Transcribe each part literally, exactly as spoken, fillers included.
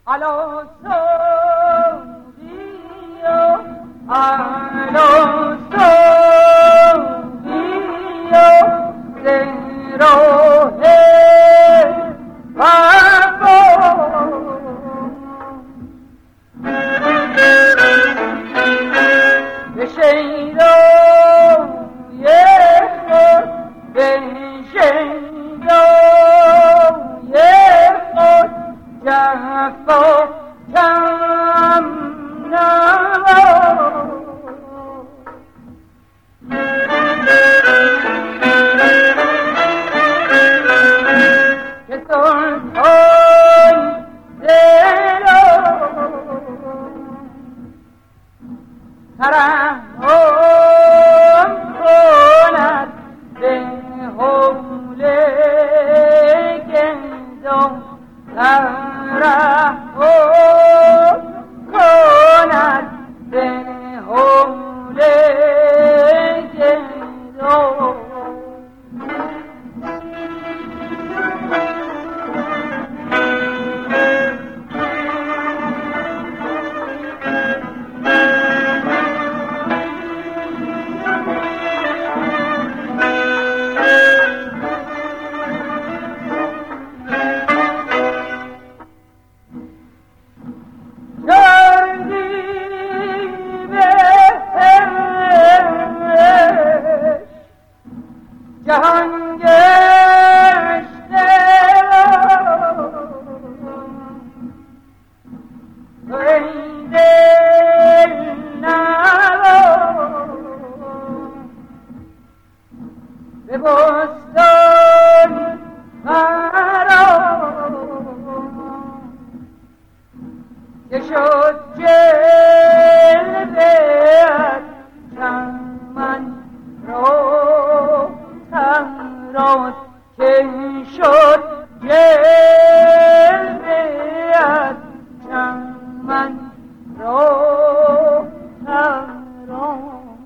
Allo Dio, allo Dio, zero he babo. Beşeyro yekot, beşeyro yekot, jafo jamna. ترحم کند به حول گندم ترحم کند به حول گندم جهان گشته تو ای دل نوا به بستان مرا که شد جلوه‌ات چمن رو تمراد که شد جلوه‌ات چمن رو تمراد.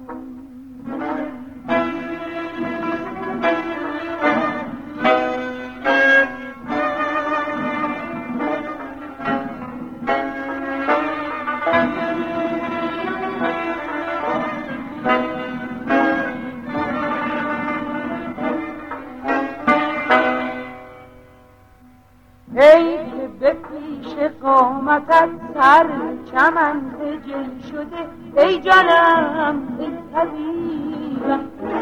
ای که به پیش قامتت سر چمن جل شده، ای جانم ای طبیبم.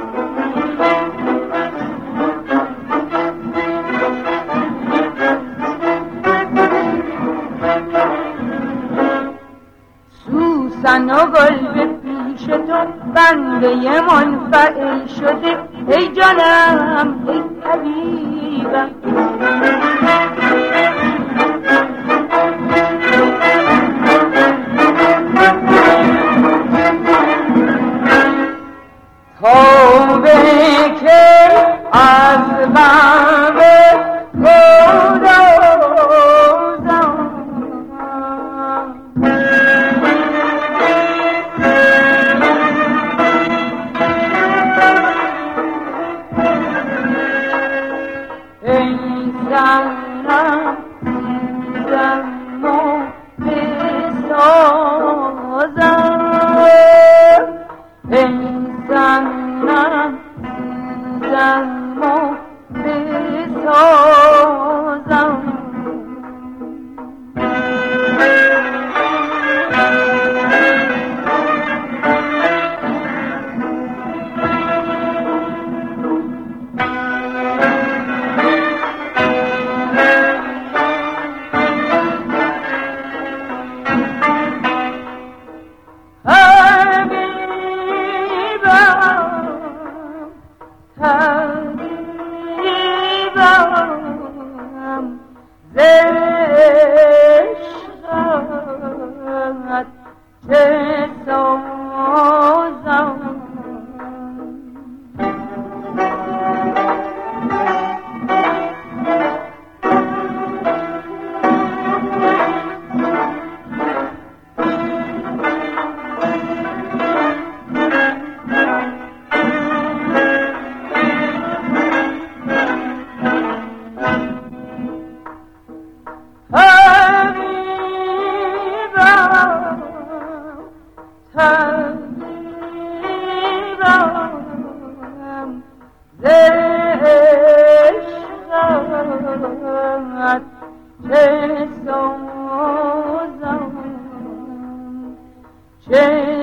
سوسن و گل به پیش تو بنده منفعل شده، ای جانم ای طبیبم. توبه که از غم گدازم، ای زن چه سازم چه